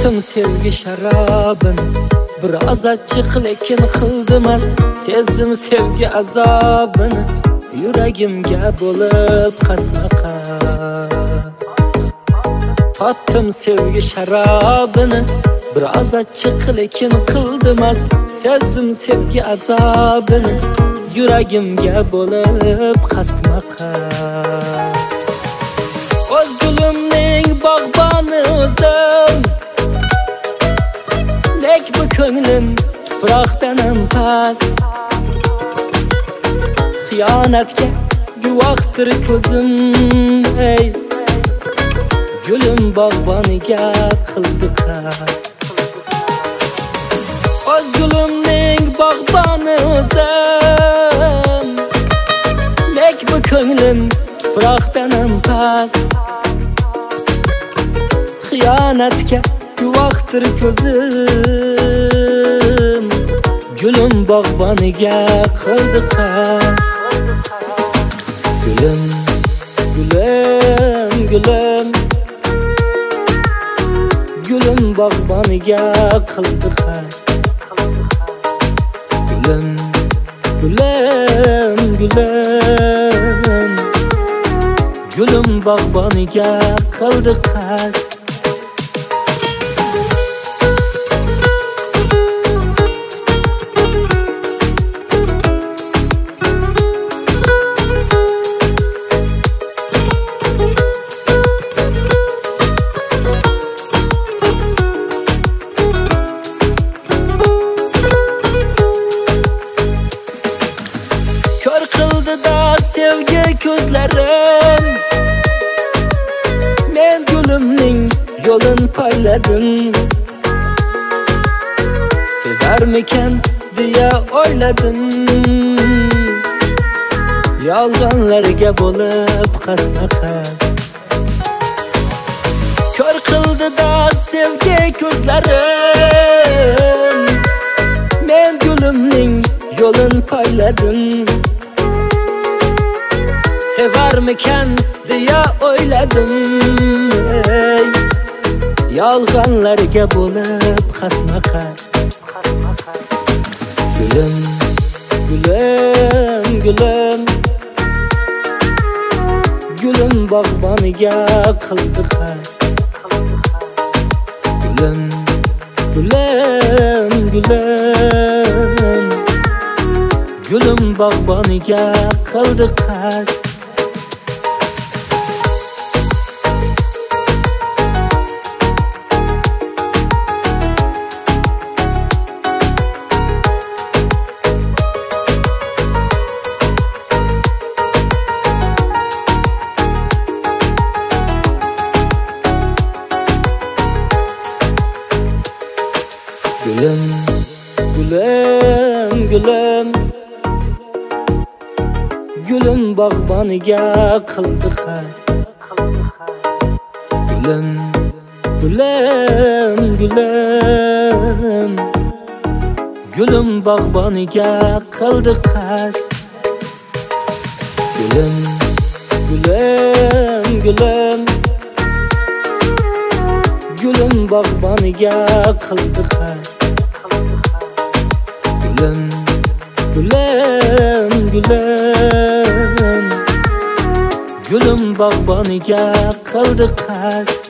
Tattım sevgi şarabını, biraz açık lekin kıldımaz. Sezdim sevgi azabını, yüreğimge bulup kasma-kas. Tattım sevgi şarabını, biraz açık lekin kıldımaz. Sezdim sevgi azabını, yüreğimge bulup kasma-kas. Öz gülümning bağbanı özüm, lek bu könglim tuproqdan past. Xiyonatga guvohdir ko'zim, ey gülüm bağboniga qildi qasd. Öz gülümning bağbanı özüm, lek bu könglim tuproqdan past. Xiyonatga guvohdir ko'zim, gülüm bağboniga qildi qasd. Gülüm, gülüm, gülüm, gülüm bağboniga qildi qasd. Gülüm, gülüm, gülüm, gülüm bağboniga qildi qasd. Sevgi gözlerim, men gülümning yolun payladım. Severmiken diye oyladım, yolg'onlarga bolup kasma-kas. Kör qildi da sevgi gözlerim, men gülümning yolun payladım. Severmiken diye oyladım, ey yolg'onlarga bolup kasma-kas. Gülüm, gülüm, gülüm, gülüm bağboniga qildi qasd. Gülüm, gülüm, gülüm, gülüm bağboniga qildi qasd. Gülüm, gülüm, gülüm, gülüm bağboniga qildi qasd. Gülüm, gülüm, gülüm, gülüm bağboniga qildi qasd. Gülüm, gülüm, gülüm, gülüm bağboniga qildi qasd. Gülüm, gülüm, gülüm, gülüm bağboniga qildi qasd.